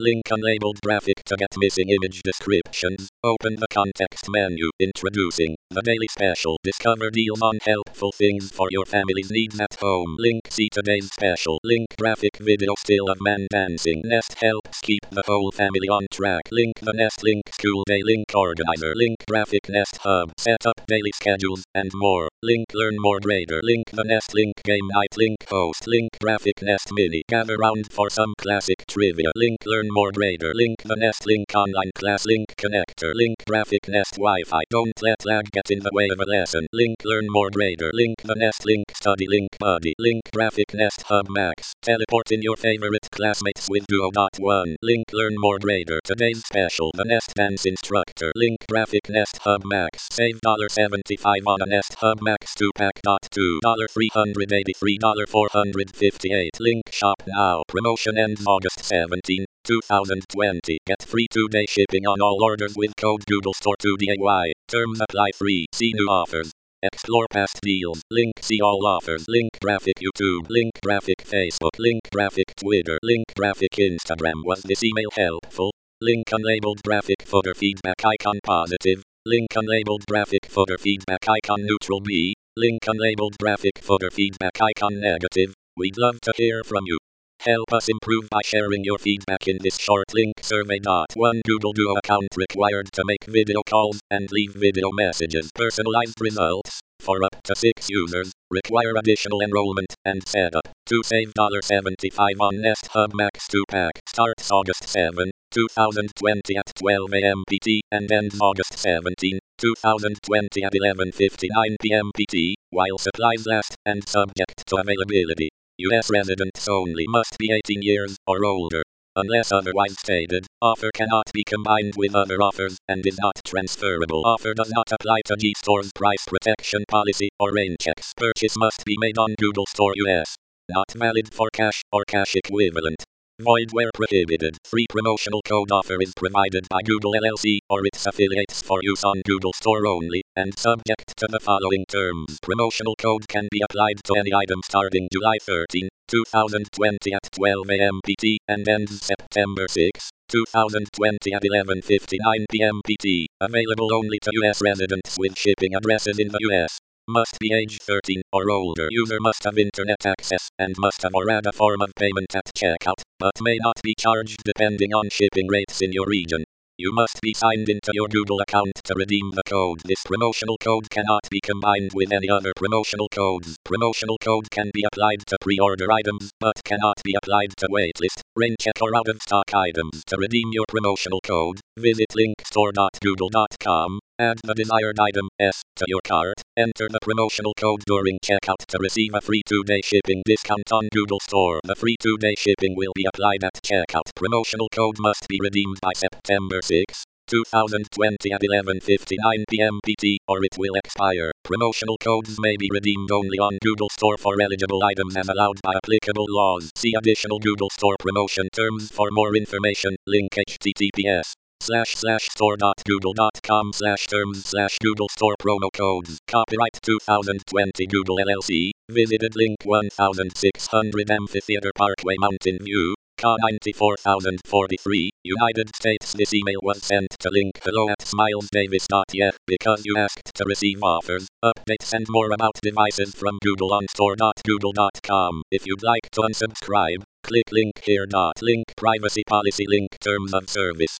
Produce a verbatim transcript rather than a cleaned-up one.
Link unlabeled graphic to get missing image descriptions. Open the context menu. Introducing the daily special. Discover deals on helpful things for your family's needs at home. Link see today's special. Link graphic video still of man dancing. Nest helps keep the whole family on track. Link the Nest Link school day. Link organizer. Link graphic Nest hub. Set up daily schedules and more. Link learn more grader. Link the Nest Link game night. Link host. Link graphic Nest mini. Gather round for some classic trivia. Link learn more grader. Link the Nest Link online class. Link connector. Link graphic Nest Wi-Fi. Don't let lag get in the way of a lesson. Link learn more grader. Link the Nest Link study. Link buddy. Link graphic Nest hub max. Teleport in your favorite classmates with Duo. one. Link learn more grader. Today's special. The Nest dance instructor. Link graphic Nest hub max. Save seventy-five dollars on a Nest hub max two pack. two dollars three hundred eighty-three dollars four hundred fifty-eight. Link shop now. Promotion ends August seventeenth, two thousand twenty. Get free two-day shipping on all orders with code Google Store two D A Y. Terms apply. Free. See new offers. Explore past deals. Link see all offers. Link graphic YouTube. Link graphic Facebook. Link graphic Twitter. Link graphic Instagram. Was this email helpful? Link unlabeled graphic footer feedback icon positive. Link unlabeled graphic footer feedback icon neutral B. Link unlabeled graphic footer feedback icon negative. We'd love to hear from you. Help us improve by sharing your feedback in this short link survey. one Google Duo account required to make video calls and leave video messages. Personalized results for up to six users. Require additional enrollment and setup. two save seventy-five dollars on Nest Hub Max two pack. Starts August seventh, two thousand twenty at twelve a m P T and ends August seventeenth, two thousand twenty at eleven fifty-nine p m P T, while supplies last and subject to availability. U S residents only. Must be eighteen years or older. Unless otherwise stated, offer cannot be combined with other offers and is not transferable. Offer does not apply to G-Store's price protection policy or rain checks. Purchase must be made on Google Store U S. Not valid for cash or cash equivalent. Void where prohibited. Free promotional code offer is provided by Google L L C or its affiliates for use on Google Store only, and subject to the following terms. Promotional code can be applied to any item starting July thirteenth, two thousand twenty at twelve a m P T and ends September sixth, two thousand twenty at eleven fifty-nine p m P T. Available only to U S residents with shipping addresses in the U S. Must be age thirteen or older. User must have internet access and must have or add a form of payment at checkout, but may not be charged depending on shipping rates in your region. You must be signed into your Google account to redeem the code. This promotional code cannot be combined with any other promotional codes. Promotional code can be applied to pre-order items, but cannot be applied to waitlist, rain check or out-of-stock items. To redeem your promotional code, visit linkstore dot google dot com. Add the desired item S to your cart. Enter the promotional code during checkout to receive a free two-day shipping discount on Google Store. The free two-day shipping will be applied at checkout. Promotional code must be redeemed by September sixth, two thousand twenty at eleven fifty-nine p m P T or it will expire. Promotional codes may be redeemed only on Google Store for eligible items as allowed by applicable laws. See additional Google Store promotion terms for more information. Link https slash slash store dot google dot com slash terms slash Google Store promo codes. Copyright two thousand twenty Google L L C. Visited link one thousand six hundred Amphitheater Parkway, Mountain View, C A ninety-four thousand forty-three, United States. This email was sent to link hello at smilesdavis dot y e because you asked to receive offers, updates and more about devices from Google on store dot google dot com. If you'd like to unsubscribe, click link here. Link privacy policy. Link terms of service.